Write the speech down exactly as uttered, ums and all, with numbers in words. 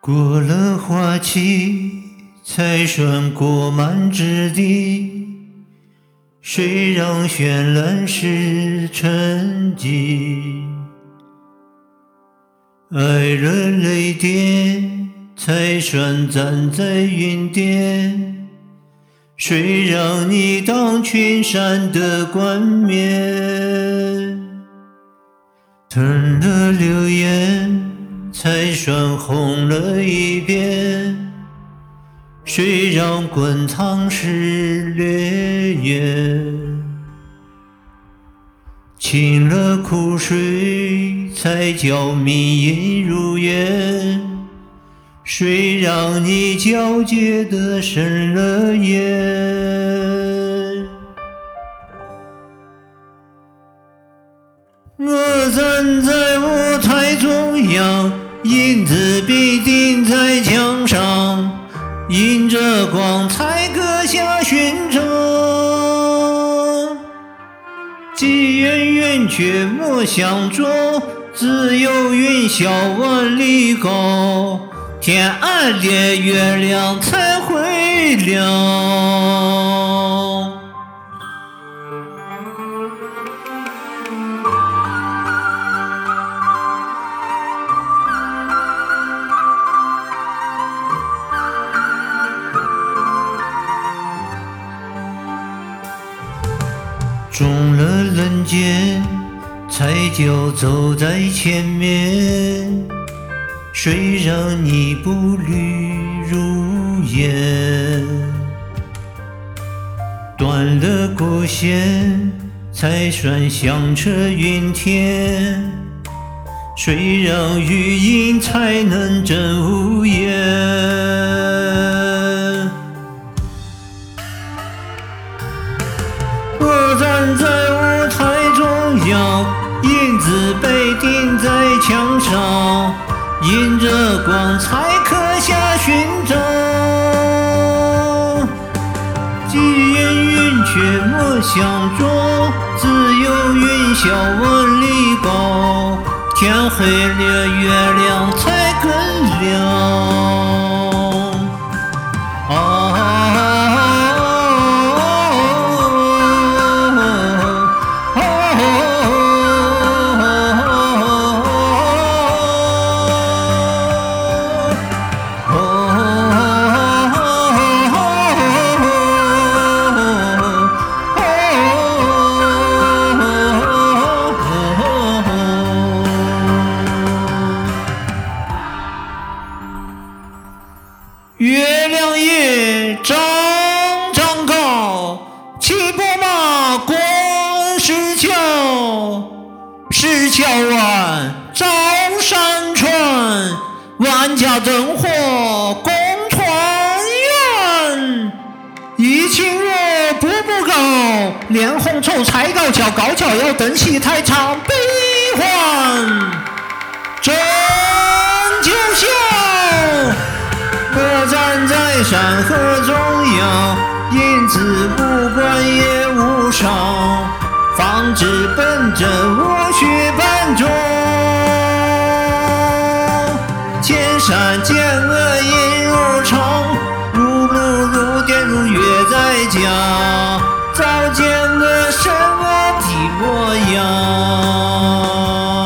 过了花期，才算过满之地。谁让绚烂是沉寂？爱了泪点，才算站在云巅。谁让你当群山的冠冕？吞了流言，才算红了一遍。谁让滚烫是烈焰？亲了苦水，才叫迷音如烟。谁让你皎洁的生了眼？我站在舞台中央，影子必定在墙上，迎着光彩刻下勋章。既远远却莫相捉，自有云霄万里高。天暗点月亮才会亮。中了人间，才叫走在前面。谁让你步履如烟？断了过线，才算响彻云天。谁让余音才能真无言？我站在舞台中央，影子被钉在墙上，迎着光彩刻下勋章。既远云却莫相捉，自有云霄万里高。天黑了月亮才更亮。啊月亮也张张高，骑白马过石桥。石桥弯，照山川，万家灯火共团圆。一情若步步高，连红绸才高桥，高桥要登戏台唱悲欢。真就笑。我站在山河中央，影子无关也无伤，方知本真我血斑中。千山间恶音如唱，如露如电如月在家，早见恶神恶的模样。